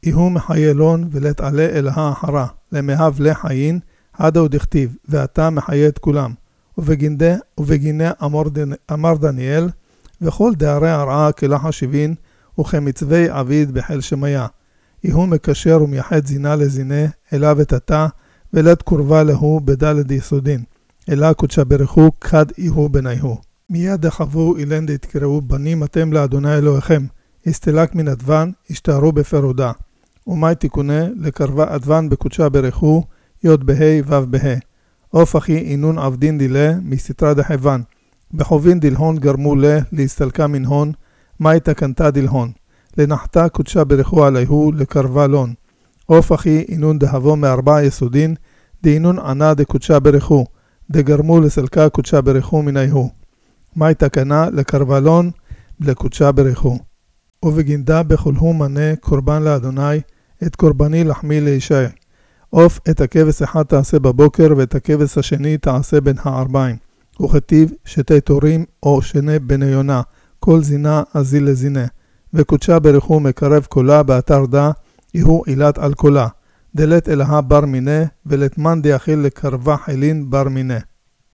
יהו מחיילון ולתעלה אלה אחרה, למהב לחיין, עדו דכתיב, ואתה מחיה את כולם. ובגינה אמר דניאל, וכל דערי הרעה כלח השבין, וכמצווי עביד בחיל שמיה. יהו מקשר ומייחד זינה לזינה, אליו ותתה, ולת קורבה להו בדלת יסודין. אלה קודשה ברכו, כד יהו בניהו. מיד דחבו אילן דתקראו, בנים אתם לאדוני אלוהיכם. הסתלק מן אדוון, השתערו בפרודה. ומי תיקונה לקרבה אדוון בקודשה ברכו, יוד בהי וו בהי. אוף אחי אינון עבדין דילה, מסתרה דחבן. בחובין דלהון גרמו להסתלקה מן הון, מי תקנתה דלהון. לנחתה קודשה ברכו עליהו, לקרבה לון. אוף אחי אינון דהבו מארבע יסודין, דאינון ענה דקודשה ברכו, דגרמו לסלקה קודשה ברכו מניהו. מי תקנה לקרבה לון, לקודשה ברכו. ובגינדה בכלהו מנה קורבן לאדוני, את קורבני לחמי לישי. עוף את הכבש אחד תעשה בבוקר, ואת הכבש השני תעשה בין הערביים. וכתיב שתי תורים או שני בני יונה, כל זינה אזיל לזינה. וקודשה ברכו מקרב קולה באתר דה, יהו עילת על קולה. דלת אלהה בר מינה, ולתמן דיחיל לקרבה חילין בר מינה.